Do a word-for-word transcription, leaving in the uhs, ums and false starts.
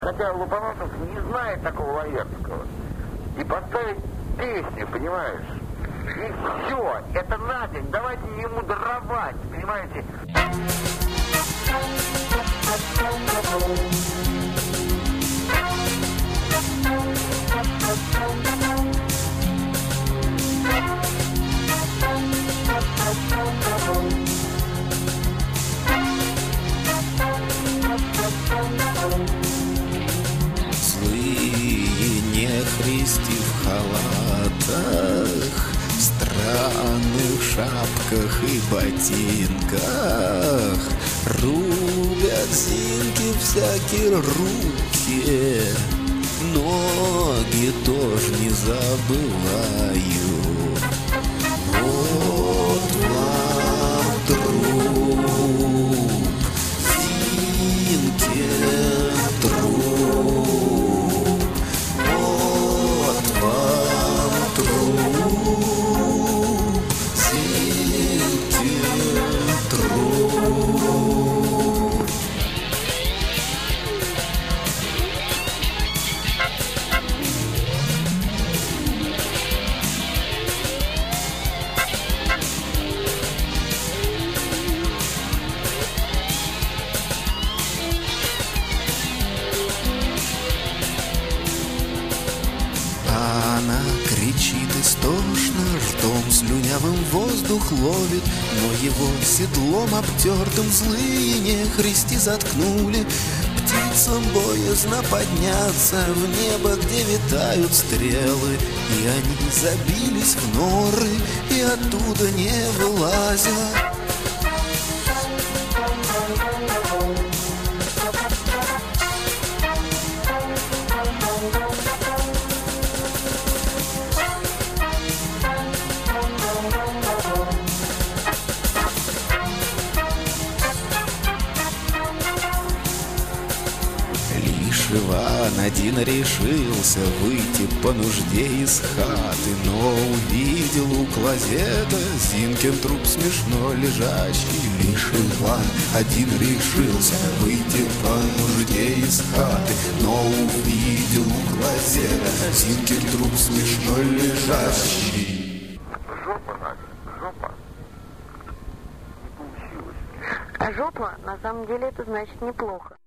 Хотя Лупаносов не знает такого Лаертского. И поставить песню, понимаешь? И все, это на день, давайте ему даровать, понимаете? Злые нехристи в халатах, в странных шапках и ботинках рубят зинки всякие руки, ноги тоже не забываю. Вот вам труп, зинки труп, вот вам труп, зинки труп. Она кричит истошно, ртом слюнявым воздух ловит, но его седлом обтертым злые нехристи заткнули. Птицам боязно подняться в небо, где витают стрелы, и они забились в норы и оттуда не вылазят. Иван один решился выйти по нужде из хаты, но увидел у клозета Зинкин труп смешно лежащий. Лишь Иван один решился выйти по нужде из хаты, но увидел у клозета Зинкин труп смешно лежащий. Жопа, Надя, жопа. Не получилось. А жопа, на самом деле, это значит неплохо.